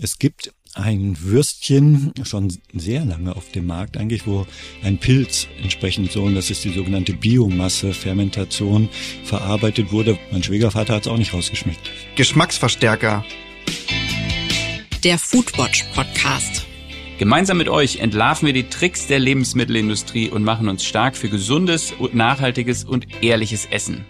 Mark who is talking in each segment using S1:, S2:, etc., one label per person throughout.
S1: Es gibt ein Würstchen schon sehr lange auf dem Markt eigentlich, wo ein Pilz entsprechend so, und das ist die sogenannte Biomasse-Fermentation, verarbeitet wurde. Mein Schwiegervater hat es auch nicht rausgeschmeckt.
S2: Geschmacksverstärker.
S3: Der Foodwatch Podcast.
S4: Gemeinsam mit euch entlarven wir die Tricks der Lebensmittelindustrie und machen uns stark für gesundes und nachhaltiges und ehrliches Essen.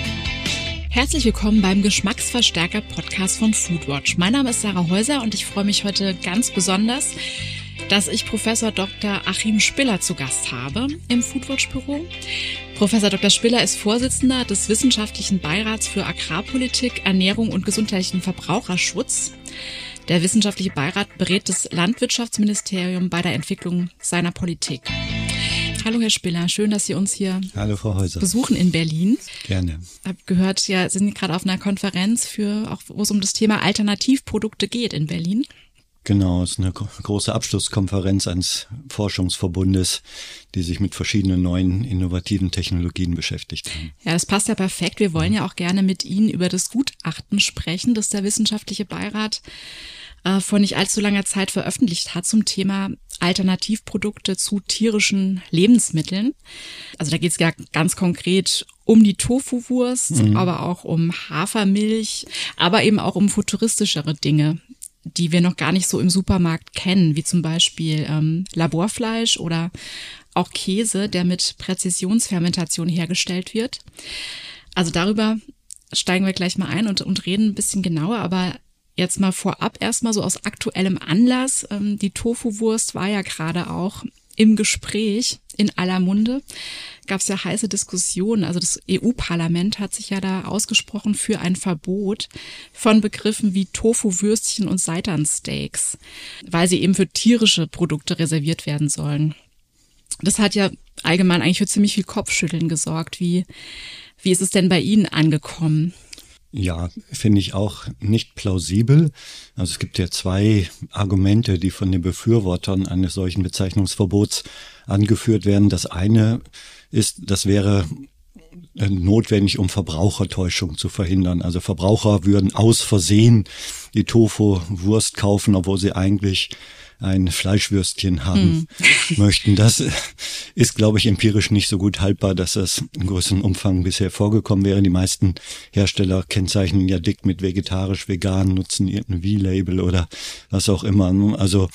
S3: Herzlich willkommen beim Geschmacksverstärker-Podcast von Foodwatch. Mein Name ist Sarah Häuser und ich freue mich heute ganz besonders, dass ich Professor Dr. Achim Spiller zu Gast habe im Foodwatch-Büro. Professor Dr. Spiller ist Vorsitzender des Wissenschaftlichen Beirats für Agrarpolitik, Ernährung und gesundheitlichen Verbraucherschutz. Der Wissenschaftliche Beirat berät das Landwirtschaftsministerium bei der Entwicklung seiner Politik. Hallo Herr Spiller, schön, dass Sie uns hier
S1: Hallo, Frau Häuser.
S3: Besuchen in Berlin.
S1: Gerne.
S3: Ich habe gehört, ja, Sie sind gerade auf einer Konferenz, wo es um das Thema Alternativprodukte geht in Berlin.
S1: Genau, es ist eine große Abschlusskonferenz eines Forschungsverbundes, die sich mit verschiedenen neuen innovativen Technologien beschäftigt haben.
S3: Ja, das passt ja perfekt. Wir wollen ja auch gerne mit Ihnen über das Gutachten sprechen, das der Wissenschaftliche Beirat vor nicht allzu langer Zeit veröffentlicht hat zum Thema Alternativprodukte zu tierischen Lebensmitteln. Also da geht es ja ganz konkret um die Tofu-Wurst, aber auch um Hafermilch, aber eben auch um futuristischere Dinge, die wir noch gar nicht so im Supermarkt kennen, wie zum Beispiel Laborfleisch oder auch Käse, der mit Präzisionsfermentation hergestellt wird. Also darüber steigen wir gleich mal ein und reden ein bisschen genauer, aber jetzt mal vorab erstmal so aus aktuellem Anlass. Die Tofu-Wurst war ja gerade auch im Gespräch in aller Munde. Gab es ja heiße Diskussionen. Also das EU-Parlament hat sich ja da ausgesprochen für ein Verbot von Begriffen wie Tofu-Würstchen und Seitansteaks, weil sie eben für tierische Produkte reserviert werden sollen. Das hat ja allgemein eigentlich für ziemlich viel Kopfschütteln gesorgt. Wie ist es denn bei Ihnen angekommen?
S1: Ja, finde ich auch nicht plausibel. Also es gibt ja zwei Argumente, die von den Befürwortern eines solchen Bezeichnungsverbots angeführt werden. Das eine ist, das wäre notwendig, um Verbrauchertäuschung zu verhindern. Also Verbraucher würden aus Versehen die Tofu-Wurst kaufen, obwohl sie eigentlich ein Fleischwürstchen haben möchten. Das ist, glaube ich, empirisch nicht so gut haltbar, dass das in größerem Umfang bisher vorgekommen wäre. Die meisten Hersteller kennzeichnen ja dick mit vegetarisch, vegan, nutzen irgendein V-Label oder was auch immer. Also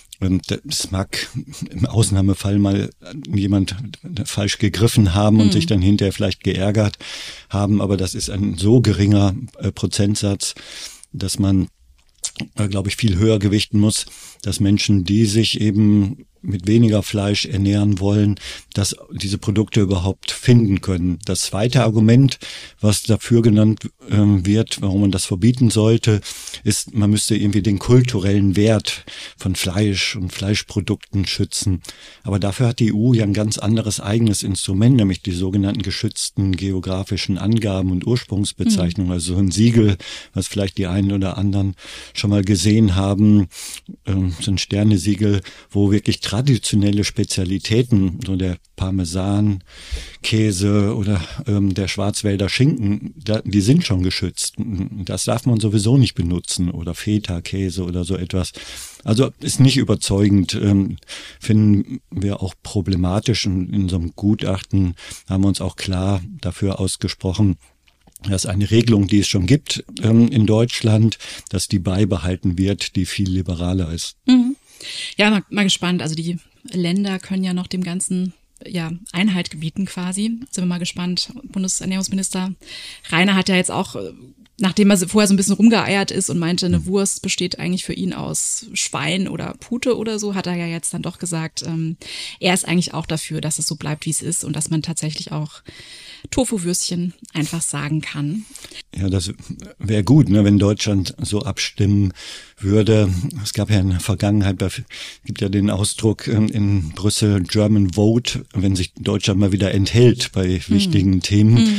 S1: es mag im Ausnahmefall mal jemand falsch gegriffen haben und sich dann hinterher vielleicht geärgert haben, aber das ist ein so geringer Prozentsatz, dass man, glaube ich, viel höher gewichten muss, dass Menschen, die sich eben mit weniger Fleisch ernähren wollen, dass diese Produkte überhaupt finden können. Das zweite Argument, was dafür genannt wird, warum man das verbieten sollte, ist, man müsste irgendwie den kulturellen Wert von Fleisch und Fleischprodukten schützen. Aber dafür hat die EU ja ein ganz anderes eigenes Instrument, nämlich die sogenannten geschützten geografischen Angaben und Ursprungsbezeichnungen. Also so ein Siegel, was vielleicht die einen oder anderen schon mal gesehen haben, so ein Sternesiegel, wo wirklich traditionelle Spezialitäten, so der Parmesan, Käse oder der Schwarzwälder Schinken, die sind schon geschützt. Das darf man sowieso nicht benutzen, oder Feta-Käse oder so etwas. Also ist nicht überzeugend, finden wir auch problematisch. Und in so einem Gutachten haben wir uns auch klar dafür ausgesprochen, dass eine Regelung, die es schon gibt in Deutschland, dass die beibehalten wird, die viel liberaler ist.
S3: Ja, mal gespannt. Also die Länder können ja noch dem Ganzen Einhalt gebieten quasi. Sind wir mal gespannt. Bundesernährungsminister Reiner hat ja jetzt auch, nachdem er vorher so ein bisschen rumgeeiert ist und meinte, eine Wurst besteht eigentlich für ihn aus Schwein oder Pute oder so, hat er ja jetzt dann doch gesagt, er ist eigentlich auch dafür, dass es so bleibt, wie es ist und dass man tatsächlich auch Tofu-Würstchen einfach sagen kann.
S1: Ja, das wäre gut, ne, wenn Deutschland so abstimmen würde. Es gab ja in der Vergangenheit, gibt ja den Ausdruck in Brüssel German Vote, wenn sich Deutschland mal wieder enthält bei wichtigen Themen. Ich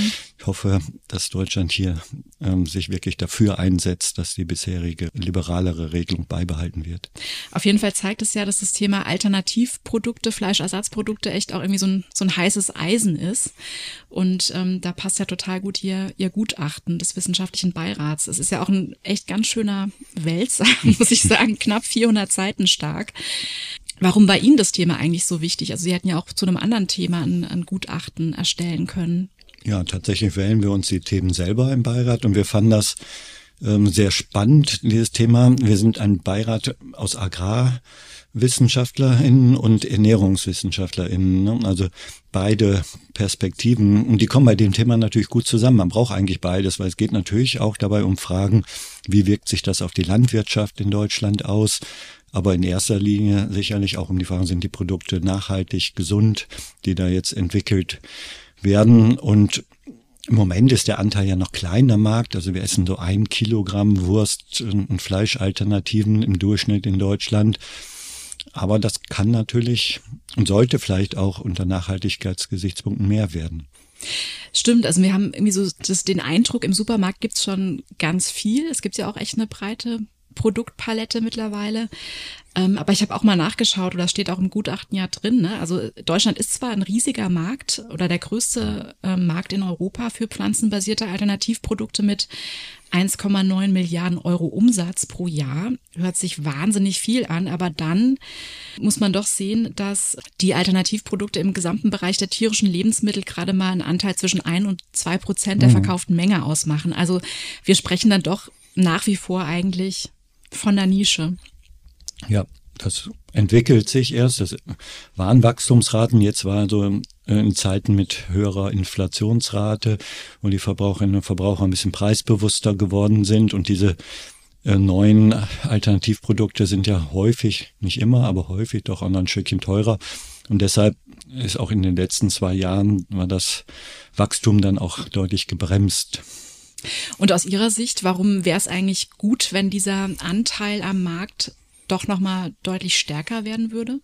S1: hoffe, dass Deutschland hier sich wirklich dafür einsetzt, dass die bisherige liberalere Regelung beibehalten wird.
S3: Auf jeden Fall zeigt es ja, dass das Thema Alternativprodukte, Fleischersatzprodukte echt auch irgendwie so ein heißes Eisen ist. Und da passt ja total gut ihr Gutachten des wissenschaftlichen Beirats. Es ist ja auch ein echt ganz schöner Wälzer, muss ich sagen, knapp 400 Seiten stark. Warum war Ihnen das Thema eigentlich so wichtig? Also Sie hätten ja auch zu einem anderen Thema ein Gutachten erstellen können.
S1: Ja, tatsächlich wählen wir uns die Themen selber im Beirat und wir fanden das sehr spannend, dieses Thema. Wir sind ein Beirat aus AgrarwissenschaftlerInnen und ErnährungswissenschaftlerInnen, ne? Also beide Perspektiven, und die kommen bei dem Thema natürlich gut zusammen. Man braucht eigentlich beides, weil es geht natürlich auch dabei um Fragen, wie wirkt sich das auf die Landwirtschaft in Deutschland aus? Aber in erster Linie sicherlich auch um die Frage, sind die Produkte nachhaltig, gesund, die da jetzt entwickelt werden. Und im Moment ist der Anteil ja noch klein am Markt. Also wir essen so 1 Kilogramm Wurst- und Fleischalternativen im Durchschnitt in Deutschland. Aber das kann natürlich und sollte vielleicht auch unter Nachhaltigkeitsgesichtspunkten mehr werden.
S3: Stimmt, also wir haben irgendwie so den Eindruck, im Supermarkt gibt's schon ganz viel. Es gibt ja auch echt eine breite Produktpalette mittlerweile. Aber ich habe auch mal nachgeschaut, oder steht auch im Gutachten ja drin, ne? Also Deutschland ist zwar ein riesiger Markt oder der größte Markt in Europa für pflanzenbasierte Alternativprodukte mit 1,9 Milliarden Euro Umsatz pro Jahr. Hört sich wahnsinnig viel an, aber dann muss man doch sehen, dass die Alternativprodukte im gesamten Bereich der tierischen Lebensmittel gerade mal einen Anteil zwischen 1 und 2% der verkauften Menge ausmachen. Also wir sprechen dann doch nach wie vor eigentlich von der Nische.
S1: Ja, das entwickelt sich erst. Das waren Wachstumsraten. Jetzt war so in Zeiten mit höherer Inflationsrate, wo die Verbraucherinnen und Verbraucher ein bisschen preisbewusster geworden sind. Und diese neuen Alternativprodukte sind ja häufig, nicht immer, aber häufig doch auch noch ein Stückchen teurer. Und deshalb ist auch in den letzten 2 Jahren war das Wachstum dann auch deutlich gebremst.
S3: Und aus Ihrer Sicht, warum wäre es eigentlich gut, wenn dieser Anteil am Markt doch nochmal deutlich stärker werden würde?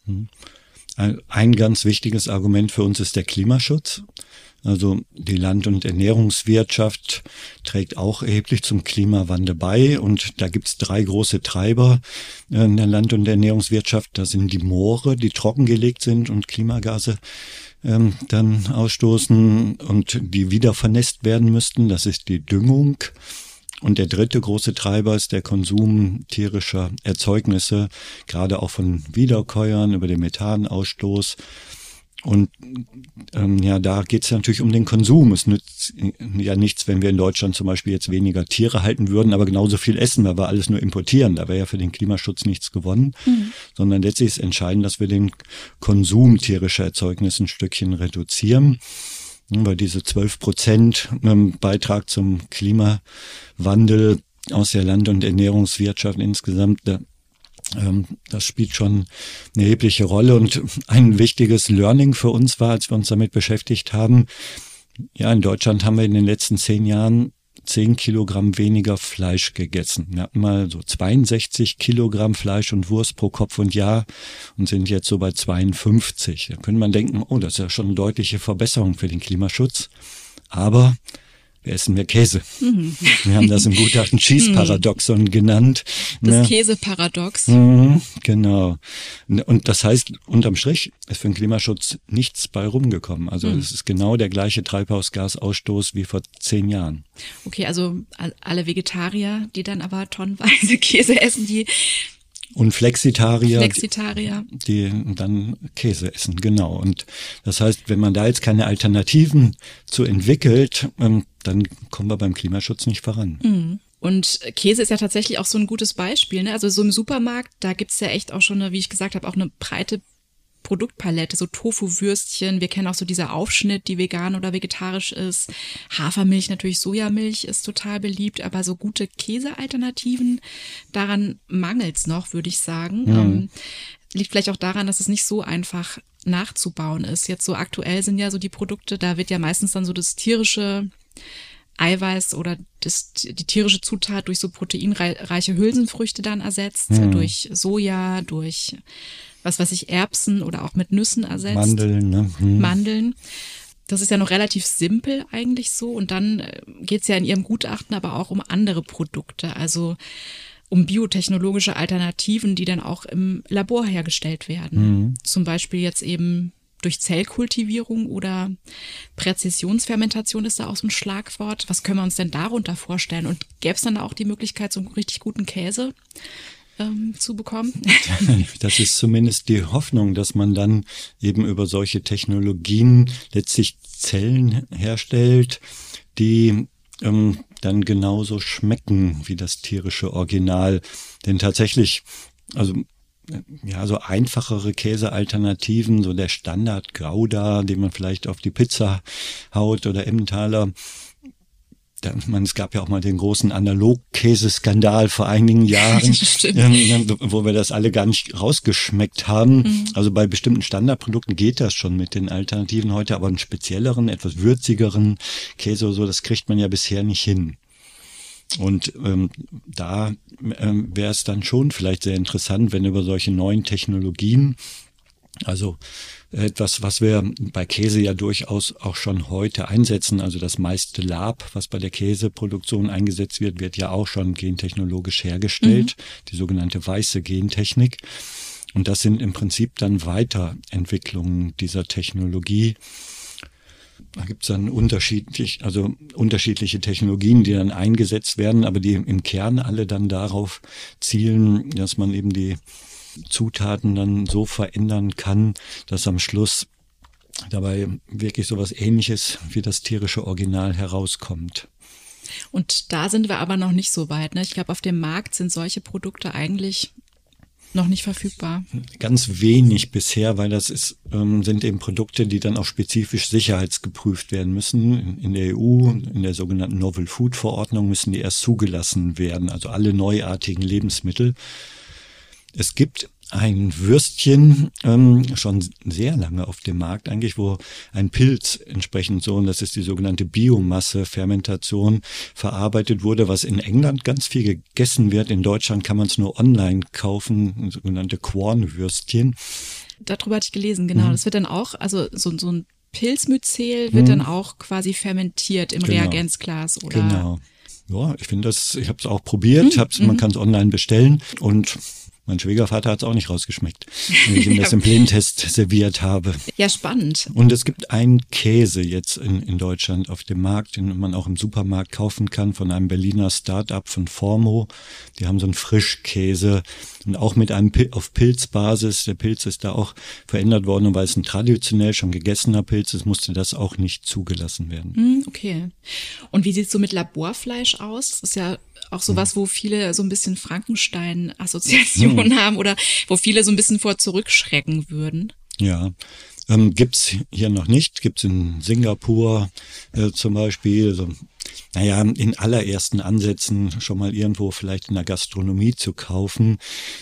S1: Ein ganz wichtiges Argument für uns ist der Klimaschutz. Also die Land- und Ernährungswirtschaft trägt auch erheblich zum Klimawandel bei. Und da gibt's 3 große Treiber in der Land- und Ernährungswirtschaft. Da sind die Moore, die trockengelegt sind und Klimagase dann ausstoßen und die wieder vernässt werden müssten. Das ist die Düngung. Und der dritte große Treiber ist der Konsum tierischer Erzeugnisse, gerade auch von Wiederkäuern über den Methanausstoß. Und da geht es natürlich um den Konsum. Es nützt ja nichts, wenn wir in Deutschland zum Beispiel jetzt weniger Tiere halten würden, aber genauso viel essen, weil wir alles nur importieren. Da wäre ja für den Klimaschutz nichts gewonnen, sondern letztlich ist entscheidend, dass wir den Konsum tierischer Erzeugnisse ein Stückchen reduzieren. Weil diese 12% Beitrag zum Klimawandel aus der Land- und Ernährungswirtschaft insgesamt, das spielt schon eine erhebliche Rolle. Und ein wichtiges Learning für uns war, als wir uns damit beschäftigt haben, ja, in Deutschland haben wir in den letzten 10 Jahren 10 Kilogramm weniger Fleisch gegessen. Wir hatten mal so 62 Kilogramm Fleisch und Wurst pro Kopf und Jahr und sind jetzt so bei 52. Da könnte man denken, oh, das ist ja schon eine deutliche Verbesserung für den Klimaschutz. Aber wir essen mehr Käse. Wir haben das im Gutachten Cheese-Paradoxon genannt.
S3: Das Käseparadox.
S1: Genau. Und das heißt, unterm Strich ist für den Klimaschutz nichts bei rumgekommen. Also es ist genau der gleiche Treibhausgasausstoß wie vor 10 Jahren.
S3: Okay, also alle Vegetarier, die dann aber tonnenweise Käse essen, die...
S1: Und Flexitarier, die dann Käse essen, genau. Und das heißt, wenn man da jetzt keine Alternativen zu entwickelt, dann kommen wir beim Klimaschutz nicht voran.
S3: Und Käse ist ja tatsächlich auch so ein gutes Beispiel, ne? Also so im Supermarkt, da gibt's ja echt auch schon, wie ich gesagt habe, auch eine breite Produktpalette, so Tofu-Würstchen. Wir kennen auch so dieser Aufschnitt, die vegan oder vegetarisch ist. Hafermilch, natürlich Sojamilch ist total beliebt, aber so gute Käsealternativen, daran mangelt's noch, würde ich sagen. Liegt vielleicht auch daran, dass es nicht so einfach nachzubauen ist. Jetzt so aktuell sind ja so die Produkte, da wird ja meistens dann so das tierische Eiweiß oder die tierische Zutat durch so proteinreiche Hülsenfrüchte dann ersetzt, durch Soja, durch was weiß ich, Erbsen oder auch mit Nüssen ersetzt.
S1: Mandeln, ne?
S3: Mandeln. Das ist ja noch relativ simpel eigentlich so. Und dann geht es ja in Ihrem Gutachten aber auch um andere Produkte, also um biotechnologische Alternativen, die dann auch im Labor hergestellt werden. Zum Beispiel jetzt eben durch Zellkultivierung oder Präzisionsfermentation ist da auch so ein Schlagwort. Was können wir uns denn darunter vorstellen? Und gäbe es dann auch die Möglichkeit, so einen richtig guten Käse zu bekommen?
S1: Das ist zumindest die Hoffnung, dass man dann eben über solche Technologien letztlich Zellen herstellt, die dann genauso schmecken wie das tierische Original. Denn tatsächlich, also so einfachere Käsealternativen, so der Standard Gouda, den man vielleicht auf die Pizza haut oder Emmentaler. Es gab ja auch mal den großen Analogkäseskandal vor einigen Jahren, wo wir das alle gar nicht rausgeschmeckt haben. Also bei bestimmten Standardprodukten geht das schon mit den Alternativen heute, aber einen spezielleren, etwas würzigeren Käse oder so, das kriegt man ja bisher nicht hin. Und da wäre es dann schon vielleicht sehr interessant, wenn über solche neuen Technologien, also etwas, was wir bei Käse ja durchaus auch schon heute einsetzen, also das meiste Lab, was bei der Käseproduktion eingesetzt wird, wird ja auch schon gentechnologisch hergestellt, die sogenannte weiße Gentechnik. Und das sind im Prinzip dann Weiterentwicklungen dieser Technologie. Da gibt es dann unterschiedliche Technologien, die dann eingesetzt werden, aber die im Kern alle dann darauf zielen, dass man eben die Zutaten dann so verändern kann, dass am Schluss dabei wirklich sowas Ähnliches wie das tierische Original herauskommt.
S3: Und da sind wir aber noch nicht so weit, ne? Ich glaube, auf dem Markt sind solche Produkte eigentlich noch nicht verfügbar.
S1: Ganz wenig bisher, weil das sind eben Produkte, die dann auch spezifisch sicherheitsgeprüft werden müssen. In der EU, in der sogenannten Novel Food Verordnung müssen die erst zugelassen werden, also alle neuartigen Lebensmittel. Es gibt ein Würstchen schon sehr lange auf dem Markt eigentlich, wo ein Pilz entsprechend so, und das ist die sogenannte Biomasse-Fermentation, verarbeitet wurde, was in England ganz viel gegessen wird. In Deutschland kann man es nur online kaufen, sogenannte Quorn-Würstchen.
S3: Darüber hatte ich gelesen, genau. Das wird dann auch, also so ein Pilzmyzel wird dann auch quasi fermentiert im Reagenzglas, oder?
S1: Genau. Ja, ich finde das, ich habe es auch probiert, man kann es online bestellen und mein Schwiegervater hat es auch nicht rausgeschmeckt, wenn ich ihm das im Blindtest serviert habe.
S3: Ja, spannend.
S1: Und es gibt einen Käse jetzt in Deutschland auf dem Markt, den man auch im Supermarkt kaufen kann, von einem Berliner Start-up von Formo. Die haben so einen Frischkäse und auch mit einem auf Pilzbasis. Der Pilz ist da auch verändert worden, und weil es ein traditionell schon gegessener Pilz ist, musste das auch nicht zugelassen werden.
S3: Okay. Und wie sieht es so mit Laborfleisch aus? Das ist ja auch sowas, wo viele so ein bisschen Frankenstein-Assoziationen haben oder wo viele so ein bisschen vor zurückschrecken würden.
S1: Ja, gibt's hier noch nicht. Gibt's in Singapur zum Beispiel. So, in allerersten Ansätzen schon mal irgendwo vielleicht in der Gastronomie zu kaufen.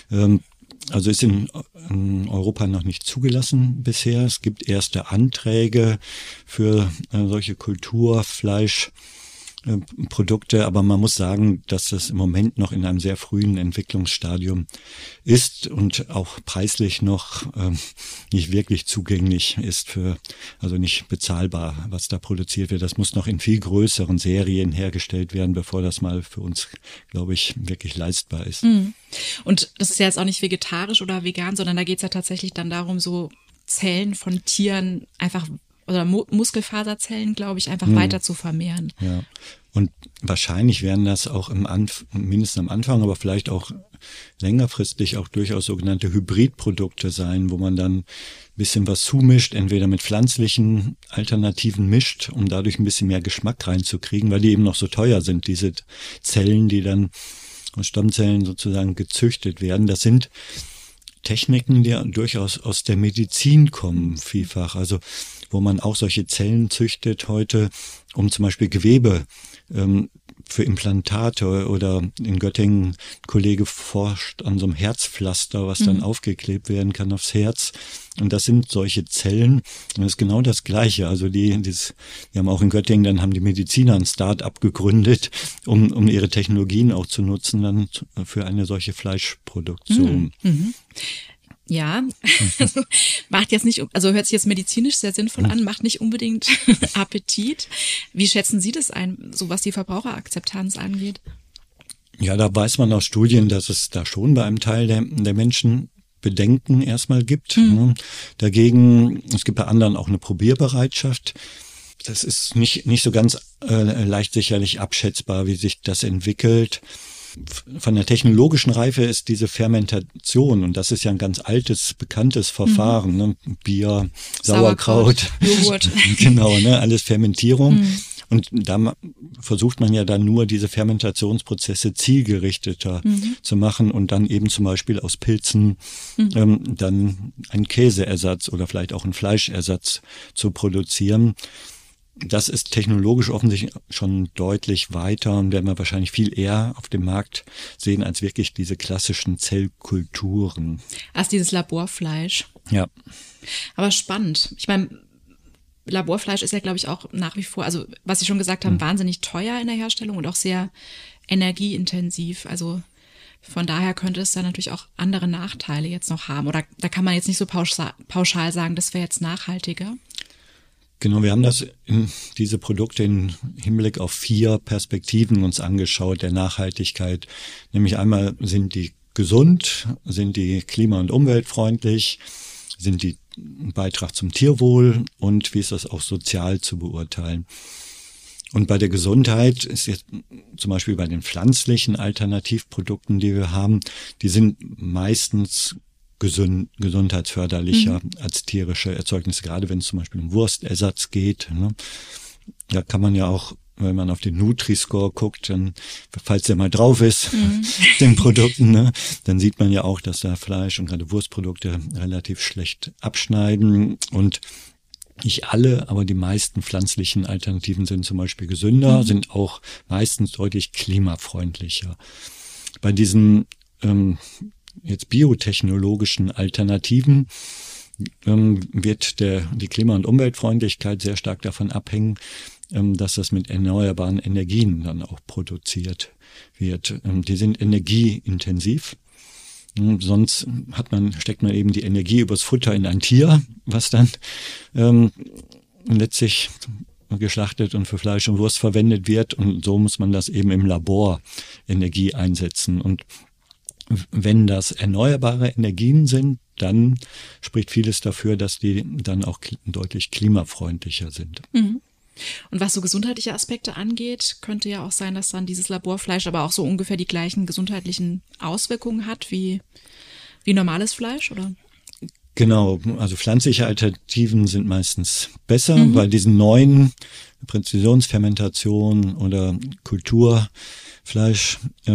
S1: Also ist in Europa noch nicht zugelassen bisher. Es gibt erste Anträge für solche Kulturfleischprodukte, aber man muss sagen, dass das im Moment noch in einem sehr frühen Entwicklungsstadium ist und auch preislich noch nicht wirklich zugänglich ist also nicht bezahlbar, was da produziert wird. Das muss noch in viel größeren Serien hergestellt werden, bevor das mal für uns, glaube ich, wirklich leistbar ist.
S3: Und das ist ja jetzt auch nicht vegetarisch oder vegan, sondern da geht es ja tatsächlich dann darum, so Zellen von Tieren einfach oder Muskelfaserzellen, glaube ich, einfach weiter zu vermehren.
S1: Ja, und wahrscheinlich werden das auch mindestens am Anfang, aber vielleicht auch längerfristig auch durchaus sogenannte Hybridprodukte sein, wo man dann ein bisschen was zumischt, entweder mit pflanzlichen Alternativen mischt, um dadurch ein bisschen mehr Geschmack reinzukriegen, weil die eben noch so teuer sind, diese Zellen, die dann aus Stammzellen sozusagen gezüchtet werden. Das sind Techniken, die durchaus aus der Medizin kommen, vielfach. Also wo man auch solche Zellen züchtet heute, um zum Beispiel Gewebe für Implantate, oder in Göttingen ein Kollege forscht an so einem Herzpflaster, was dann aufgeklebt werden kann aufs Herz. Und das sind solche Zellen. Und das ist genau das Gleiche. Also die haben auch in Göttingen, dann haben die Mediziner ein Start-up gegründet, um ihre Technologien auch zu nutzen, dann für eine solche Fleischproduktion.
S3: Ja, macht jetzt nicht, also hört sich jetzt medizinisch sehr sinnvoll an, macht nicht unbedingt Appetit. Wie schätzen Sie das ein, so was die Verbraucherakzeptanz angeht?
S1: Ja, da weiß man aus Studien, dass es da schon bei einem Teil der Menschen Bedenken erstmal gibt. Dagegen, es gibt bei anderen auch eine Probierbereitschaft. Das ist nicht so ganz leicht sicherlich abschätzbar, wie sich das entwickelt. Von der technologischen Reife ist diese Fermentation, und das ist ja ein ganz altes, bekanntes Verfahren, ne? Bier, Sauerkraut,
S3: Joghurt.
S1: Genau, ne? Alles Fermentierung. Und da versucht man ja dann nur, diese Fermentationsprozesse zielgerichteter zu machen und dann eben zum Beispiel aus Pilzen dann einen Käseersatz oder vielleicht auch einen Fleischersatz zu produzieren. Das ist technologisch offensichtlich schon deutlich weiter und werden wir wahrscheinlich viel eher auf dem Markt sehen als wirklich diese klassischen Zellkulturen.
S3: Als dieses Laborfleisch.
S1: Ja.
S3: Aber spannend. Ich meine, Laborfleisch ist ja, glaube ich, auch nach wie vor, also was Sie schon gesagt haben, wahnsinnig teuer in der Herstellung und auch sehr energieintensiv. Also von daher könnte es dann natürlich auch andere Nachteile jetzt noch haben. Oder da kann man jetzt nicht so pauschal sagen, das wäre jetzt nachhaltiger.
S1: Genau, wir haben diese Produkte im Hinblick auf 4 Perspektiven uns angeschaut der Nachhaltigkeit. Nämlich einmal, sind die gesund, sind die klima- und umweltfreundlich, sind die ein Beitrag zum Tierwohl und wie ist das auch sozial zu beurteilen. Und bei der Gesundheit ist jetzt zum Beispiel bei den pflanzlichen Alternativprodukten, die wir haben, die sind meistens gesundheitsförderlicher als tierische Erzeugnisse, gerade wenn es zum Beispiel um Wurstersatz geht. Ne? Da kann man ja auch, wenn man auf den Nutri-Score guckt, dann, falls der mal drauf ist, den Produkten, ne, dann sieht man ja auch, dass da Fleisch und gerade Wurstprodukte relativ schlecht abschneiden. Und nicht alle, aber die meisten pflanzlichen Alternativen sind zum Beispiel gesünder, sind auch meistens deutlich klimafreundlicher. Bei diesen jetzt biotechnologischen Alternativen wird die Klima- und Umweltfreundlichkeit sehr stark davon abhängen, dass das mit erneuerbaren Energien dann auch produziert wird. Die sind energieintensiv. Sonst steckt man eben die Energie übers Futter in ein Tier, was dann letztlich geschlachtet und für Fleisch und Wurst verwendet wird. Und so muss man das eben im Labor Energie einsetzen. Und wenn das erneuerbare Energien sind, dann spricht vieles dafür, dass die dann auch deutlich klimafreundlicher sind.
S3: Und was so gesundheitliche Aspekte angeht, könnte ja auch sein, dass dann dieses Laborfleisch aber auch so ungefähr die gleichen gesundheitlichen Auswirkungen hat wie normales Fleisch, oder?
S1: Genau, also pflanzliche Alternativen sind meistens besser, weil diesen neuen Präzisionsfermentation oder Kulturfleisch,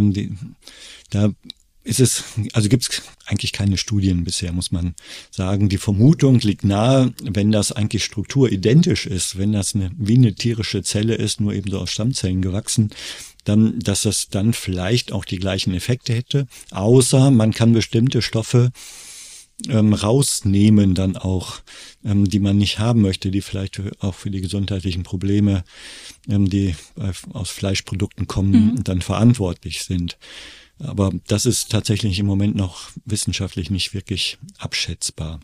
S1: da gibt es eigentlich keine Studien bisher, muss man sagen. Die Vermutung liegt nahe, wenn das eigentlich strukturidentisch ist, wenn das wie eine tierische Zelle ist, nur eben so aus Stammzellen gewachsen, dann, dass das dann vielleicht auch die gleichen Effekte hätte, außer man kann bestimmte Stoffe rausnehmen dann auch, die man nicht haben möchte, die vielleicht auch für die gesundheitlichen Probleme, die aus Fleischprodukten kommen, dann verantwortlich sind. Aber das ist tatsächlich im Moment noch wissenschaftlich nicht wirklich abschätzbar.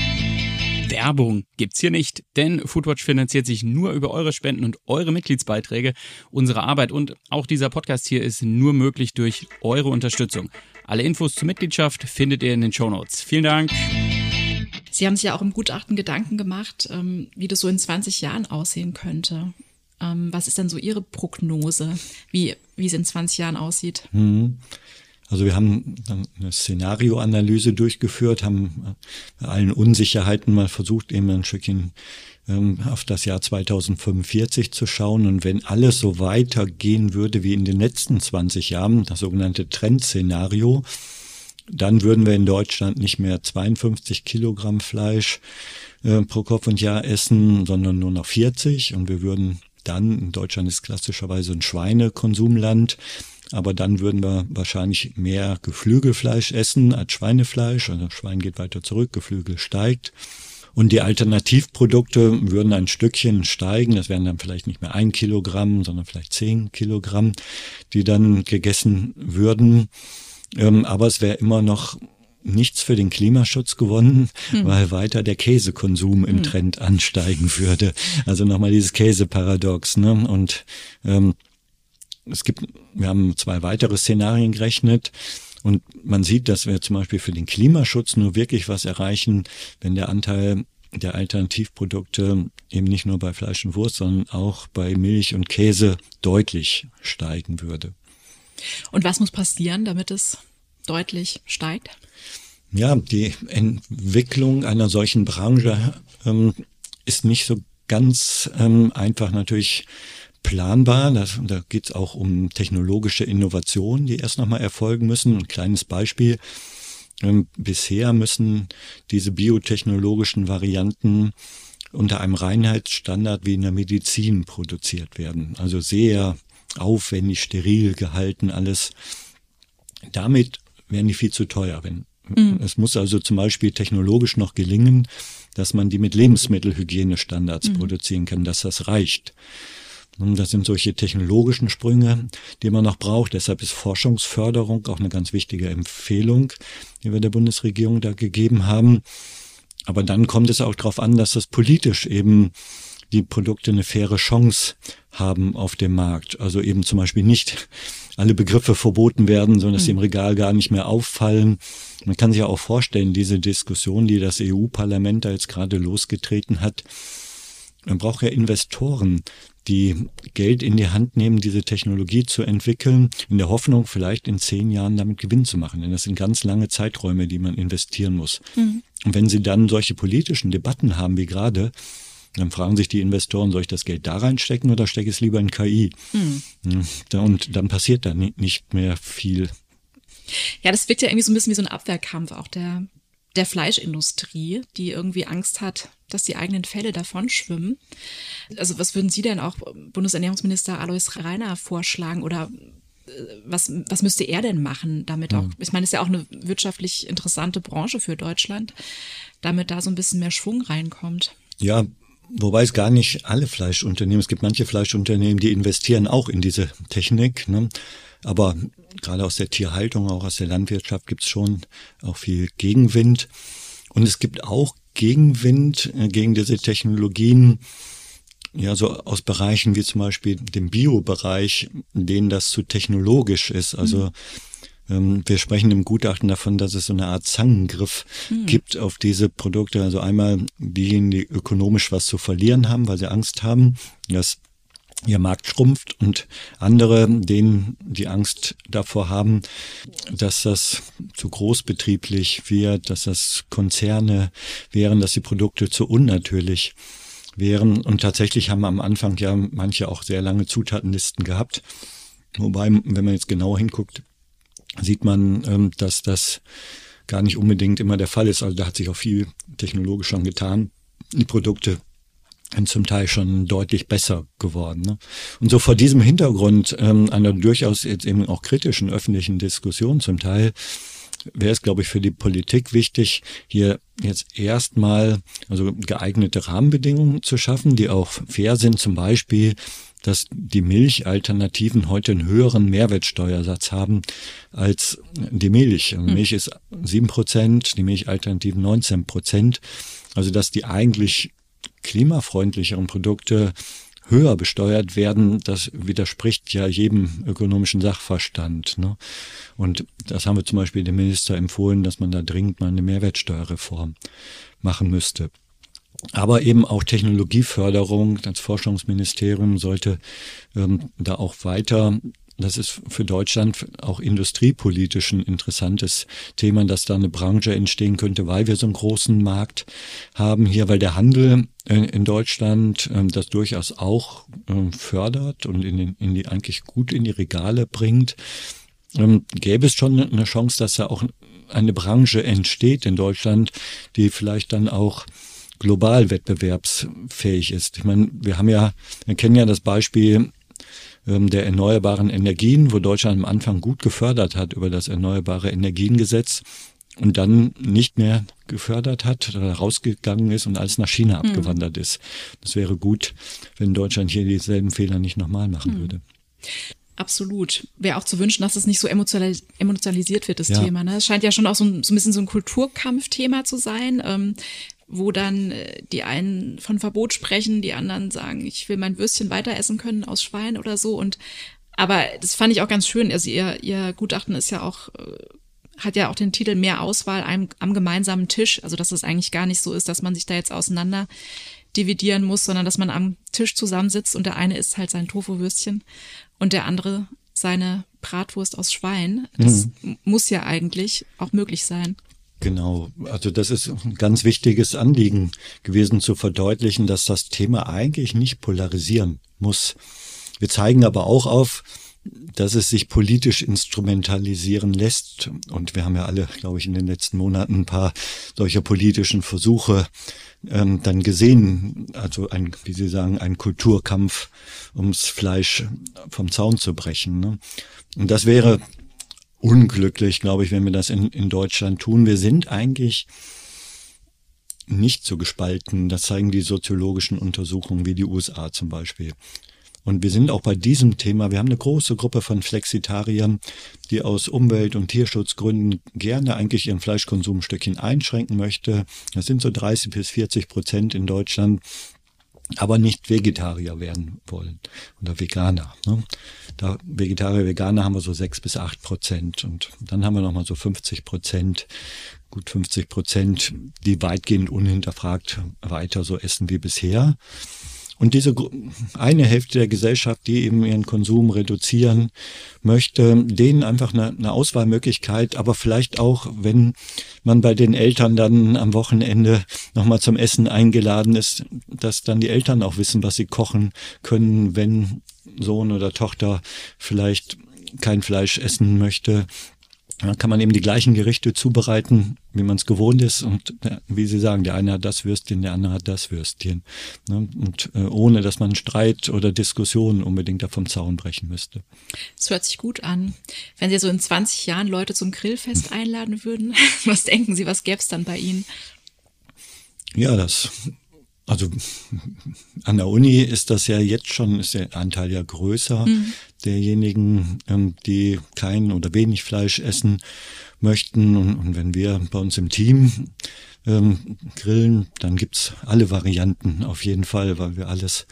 S4: Werbung gibt's hier nicht, denn Foodwatch finanziert sich nur über eure Spenden und eure Mitgliedsbeiträge. Unsere Arbeit und auch dieser Podcast hier ist nur möglich durch eure Unterstützung. Alle Infos zur Mitgliedschaft findet ihr in den Shownotes. Vielen Dank.
S3: Sie haben sich ja auch im Gutachten Gedanken gemacht, wie das so in 20 Jahren aussehen könnte. Was ist denn so Ihre Prognose, wie es in 20 Jahren aussieht?
S1: Also wir haben eine Szenarioanalyse durchgeführt, haben bei allen Unsicherheiten mal versucht, eben ein Stückchen auf das Jahr 2045 zu schauen. Und wenn alles so weitergehen würde wie in den letzten 20 Jahren, das sogenannte Trendszenario, dann würden wir in Deutschland nicht mehr 52 Kilogramm Fleisch pro Kopf und Jahr essen, sondern nur noch 40. Und wir würden dann, in Deutschland ist klassischerweise ein Schweinekonsumland, aber dann würden wir wahrscheinlich mehr Geflügelfleisch essen als Schweinefleisch. Also Schwein geht weiter zurück, Geflügel steigt. Und die Alternativprodukte würden ein Stückchen steigen. Das wären dann vielleicht nicht mehr 1 Kilogramm, sondern vielleicht 10 Kilogramm, die dann gegessen würden. Aber es wäre immer noch nichts für den Klimaschutz gewonnen, weil weiter der Käsekonsum im Trend ansteigen würde. Also nochmal dieses Käseparadox, ne? Und wir haben 2 weitere Szenarien gerechnet. Und man sieht, dass wir zum Beispiel für den Klimaschutz nur wirklich was erreichen, wenn der Anteil der Alternativprodukte eben nicht nur bei Fleisch und Wurst, sondern auch bei Milch und Käse deutlich steigen würde.
S3: Und was muss passieren, damit es deutlich steigt?
S1: Ja, die Entwicklung einer solchen Branche ist nicht so ganz einfach natürlich planbar. Da geht es auch um technologische Innovationen, die erst nochmal erfolgen müssen. Ein kleines Beispiel. Bisher müssen diese biotechnologischen Varianten unter einem Reinheitsstandard wie in der Medizin produziert werden. Also sehr aufwendig, steril gehalten alles. Damit wären die viel zu teuer. Es muss also zum Beispiel technologisch noch gelingen, dass man die mit Lebensmittelhygienestandards produzieren kann, dass das reicht. Und das sind solche technologischen Sprünge, die man noch braucht. Deshalb ist Forschungsförderung auch eine ganz wichtige Empfehlung, die wir der Bundesregierung da gegeben haben. Aber dann kommt es auch darauf an, dass das politisch eben die Produkte eine faire Chance haben auf dem Markt. Also eben zum Beispiel nicht alle Begriffe verboten werden, sondern dass sie im Regal gar nicht mehr auffallen. Man kann sich ja auch vorstellen, diese Diskussion, die das EU-Parlament da jetzt gerade losgetreten hat, man braucht ja Investoren, die Geld in die Hand nehmen, diese Technologie zu entwickeln, in der Hoffnung, vielleicht in 10 Jahren damit Gewinn zu machen. Denn das sind ganz lange Zeiträume, die man investieren muss. Und wenn sie dann solche politischen Debatten haben wie gerade, dann fragen sich die Investoren, soll ich das Geld da reinstecken oder stecke ich es lieber in KI? Und dann passiert da nicht mehr viel.
S3: Ja, das wirkt ja irgendwie so ein bisschen wie so ein Abwehrkampf auch der Fleischindustrie, die irgendwie Angst hat, dass die eigenen Fälle davon schwimmen. Also was würden Sie denn auch Bundesernährungsminister Alois Rainer vorschlagen oder was müsste er denn machen, damit auch, ich meine, es ist ja auch eine wirtschaftlich interessante Branche für Deutschland, damit da so ein bisschen mehr Schwung reinkommt?
S1: Ja, wobei es gar nicht alle Fleischunternehmen, es gibt manche Fleischunternehmen, die investieren auch in diese Technik, ne? Aber gerade aus der Tierhaltung, auch aus der Landwirtschaft gibt es schon auch viel Gegenwind. Und es gibt auch Gegenwind gegen diese Technologien, ja, so aus Bereichen wie zum Beispiel dem Bio-Bereich, in denen das zu technologisch ist. Also wir sprechen im Gutachten davon, dass es so eine Art Zangengriff gibt auf diese Produkte. Also einmal diejenigen, die ökonomisch was zu verlieren haben, weil sie Angst haben, dass ihr Markt schrumpft, und andere, denen die Angst davor haben, dass das zu großbetrieblich wird, dass das Konzerne wären, dass die Produkte zu unnatürlich wären. Und tatsächlich haben am Anfang ja manche auch sehr lange Zutatenlisten gehabt. Wobei, wenn man jetzt genau hinguckt, sieht man, dass das gar nicht unbedingt immer der Fall ist. Also da hat sich auch viel technologisch schon getan. Die Produkte sind zum Teil schon deutlich besser geworden, ne? Und so vor diesem Hintergrund einer durchaus jetzt eben auch kritischen öffentlichen Diskussion zum Teil wäre es, glaube ich, für die Politik wichtig, hier jetzt erstmal also geeignete Rahmenbedingungen zu schaffen, die auch fair sind, zum Beispiel, dass die Milchalternativen heute einen höheren Mehrwertsteuersatz haben als die Milch. Also Milch ist 7%, die Milchalternativen 19%. Also dass die eigentlich klimafreundlicheren Produkte höher besteuert werden, das widerspricht ja jedem ökonomischen Sachverstand, ne? Und das haben wir zum Beispiel dem Minister empfohlen, dass man da dringend mal eine Mehrwertsteuerreform machen müsste. Aber eben auch Technologieförderung, das Forschungsministerium sollte da auch weiter. Das ist für Deutschland auch industriepolitisch ein interessantes Thema, dass da eine Branche entstehen könnte, weil wir so einen großen Markt haben hier, weil der Handel in Deutschland das durchaus auch fördert und eigentlich gut in die Regale bringt. Gäbe es schon eine Chance, dass da auch eine Branche entsteht in Deutschland, die vielleicht dann auch global wettbewerbsfähig ist. Ich meine, wir kennen ja das Beispiel der erneuerbaren Energien, wo Deutschland am Anfang gut gefördert hat über das Erneuerbare Energiengesetz und dann nicht mehr gefördert hat oder rausgegangen ist und alles nach China abgewandert ist. Das wäre gut, wenn Deutschland hier dieselben Fehler nicht nochmal machen würde.
S3: Absolut. Wäre auch zu wünschen, dass es nicht so emotionalisiert wird, das Thema. Ne? Es scheint ja schon auch so ein bisschen so ein Kulturkampfthema zu sein, wo dann die einen von Verbot sprechen, die anderen sagen, ich will mein Würstchen weiter essen können aus Schwein oder so. Aber das fand ich auch ganz schön. Also ihr Gutachten ist ja auch, hat ja auch den Titel Mehr Auswahl am gemeinsamen Tisch. Also dass es eigentlich gar nicht so ist, dass man sich da jetzt auseinander dividieren muss, sondern dass man am Tisch zusammensitzt und der eine isst halt sein Tofu-Würstchen und der andere seine Bratwurst aus Schwein. Das muss ja eigentlich auch möglich sein.
S1: Genau, also das ist ein ganz wichtiges Anliegen gewesen, zu verdeutlichen, dass das Thema eigentlich nicht polarisieren muss. Wir zeigen aber auch auf, dass es sich politisch instrumentalisieren lässt. Und wir haben ja alle, glaube ich, in den letzten Monaten ein paar solcher politischen Versuche dann gesehen. Also wie Sie sagen, ein Kulturkampf, ums Fleisch vom Zaun zu brechen. Ne? Und das wäre unglücklich, glaube ich, wenn wir das in Deutschland tun. Wir sind eigentlich nicht so gespalten. Das zeigen die soziologischen Untersuchungen wie die USA zum Beispiel. Und wir sind auch bei diesem Thema, wir haben eine große Gruppe von Flexitariern, die aus Umwelt- und Tierschutzgründen gerne eigentlich ihren Fleischkonsum ein Stückchen einschränken möchte. Das sind so 30-40% in Deutschland, aber nicht Vegetarier werden wollen oder Veganer. Ne? Da Vegetarier, Veganer haben wir so 6-8%, und dann haben wir nochmal so 50%, gut 50%, die weitgehend unhinterfragt weiter so essen wie bisher. Und diese eine Hälfte der Gesellschaft, die eben ihren Konsum reduzieren möchte, denen einfach eine Auswahlmöglichkeit, aber vielleicht auch, wenn man bei den Eltern dann am Wochenende nochmal zum Essen eingeladen ist, dass dann die Eltern auch wissen, was sie kochen können, wenn Sohn oder Tochter vielleicht kein Fleisch essen möchte. Dann kann man eben die gleichen Gerichte zubereiten, wie man es gewohnt ist. Und wie Sie sagen, der eine hat das Würstchen, der andere hat das Würstchen. Und ohne, dass man Streit oder Diskussionen unbedingt da vom Zaun brechen müsste.
S3: Das hört sich gut an. Wenn Sie so in 20 Jahren Leute zum Grillfest einladen würden, was denken Sie, was gäbe es dann bei Ihnen?
S1: Ja, also an der Uni ist das ja jetzt schon, ist der Anteil ja größer derjenigen, die kein oder wenig Fleisch essen möchten. Und wenn wir bei uns im Team grillen, dann gibt's alle Varianten auf jeden Fall, weil wir alles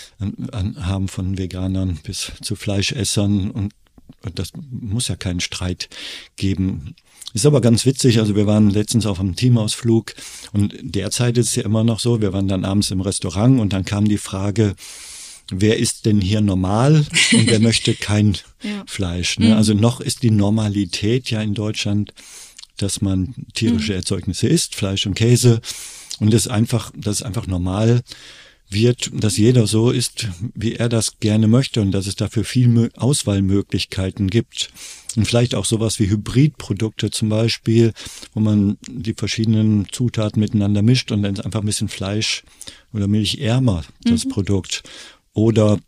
S1: haben, von Veganern bis zu Fleischessern, und das muss ja keinen Streit geben. Ist aber ganz witzig, also wir waren letztens auf einem Teamausflug, und derzeit ist es ja immer noch so, wir waren dann abends im Restaurant und dann kam die Frage, wer isst denn hier normal und wer möchte kein Fleisch? Ne? Also noch ist die Normalität ja in Deutschland, dass man tierische Erzeugnisse isst, Fleisch und Käse, und das ist einfach normal wird, dass jeder so ist, wie er das gerne möchte, und dass es dafür viel Auswahlmöglichkeiten gibt. Und vielleicht auch sowas wie Hybridprodukte zum Beispiel, wo man die verschiedenen Zutaten miteinander mischt und dann ist einfach ein bisschen Fleisch oder Milch ärmer, das Produkt. Oder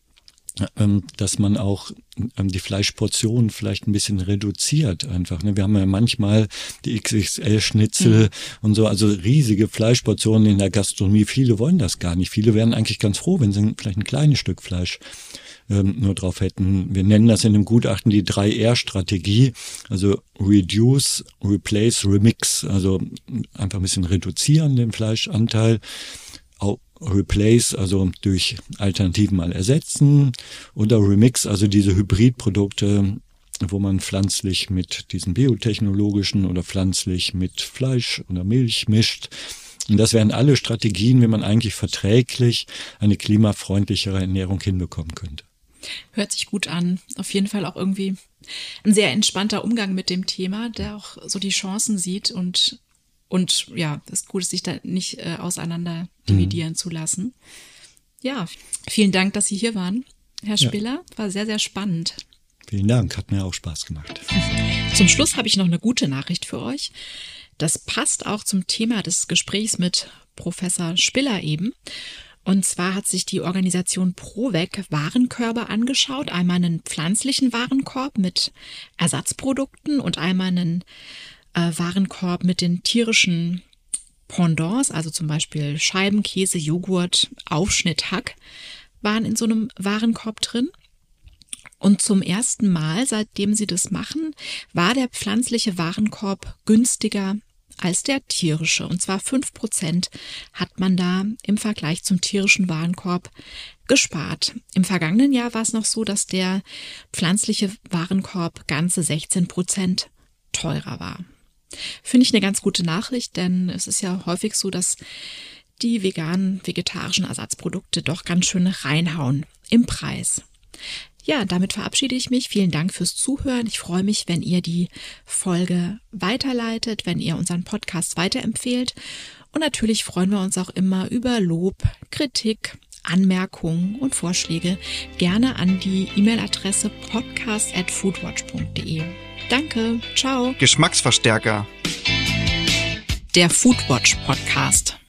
S1: dass man auch die Fleischportionen vielleicht ein bisschen reduziert einfach. Wir haben ja manchmal die XXL-Schnitzel und so, also riesige Fleischportionen in der Gastronomie. Viele wollen das gar nicht. Viele wären eigentlich ganz froh, wenn sie vielleicht ein kleines Stück Fleisch nur drauf hätten. Wir nennen das in dem Gutachten die 3R-Strategie, also Reduce, Replace, Remix, also einfach ein bisschen reduzieren den Fleischanteil, Replace, also durch Alternativen mal ersetzen, oder Remix, also diese Hybridprodukte, wo man pflanzlich mit diesen biotechnologischen oder pflanzlich mit Fleisch oder Milch mischt. Und das wären alle Strategien, wie man eigentlich verträglich eine klimafreundlichere Ernährung hinbekommen könnte.
S3: Hört sich gut an. Auf jeden Fall auch irgendwie ein sehr entspannter Umgang mit dem Thema, der auch so die Chancen sieht und ja, das Gute ist, sich da nicht auseinander dividieren zu lassen. Ja, vielen Dank, dass Sie hier waren, Herr Spiller. War sehr, sehr spannend.
S1: Vielen Dank, hat mir auch Spaß gemacht.
S3: Zum Schluss habe ich noch eine gute Nachricht für euch. Das passt auch zum Thema des Gesprächs mit Professor Spiller eben. Und zwar hat sich die Organisation ProVeg Warenkörbe angeschaut. Einmal einen pflanzlichen Warenkorb mit Ersatzprodukten und einmal einen Warenkorb mit den tierischen Pendants, also zum Beispiel Scheiben, Käse, Joghurt, Aufschnitt, Hack, waren in so einem Warenkorb drin. Und zum ersten Mal, seitdem sie das machen, war der pflanzliche Warenkorb günstiger als der tierische. Und zwar 5% hat man da im Vergleich zum tierischen Warenkorb gespart. Im vergangenen Jahr war es noch so, dass der pflanzliche Warenkorb ganze 16% teurer war. Finde ich eine ganz gute Nachricht, denn es ist ja häufig so, dass die veganen, vegetarischen Ersatzprodukte doch ganz schön reinhauen im Preis. Ja, damit verabschiede ich mich. Vielen Dank fürs Zuhören. Ich freue mich, wenn ihr die Folge weiterleitet, wenn ihr unseren Podcast weiterempfehlt. Und natürlich freuen wir uns auch immer über Lob, Kritik, Anmerkungen und Vorschläge. Gerne an die E-Mail-Adresse podcast@foodwatch.de. Danke, ciao.
S2: Geschmacksverstärker.
S3: Der Foodwatch Podcast.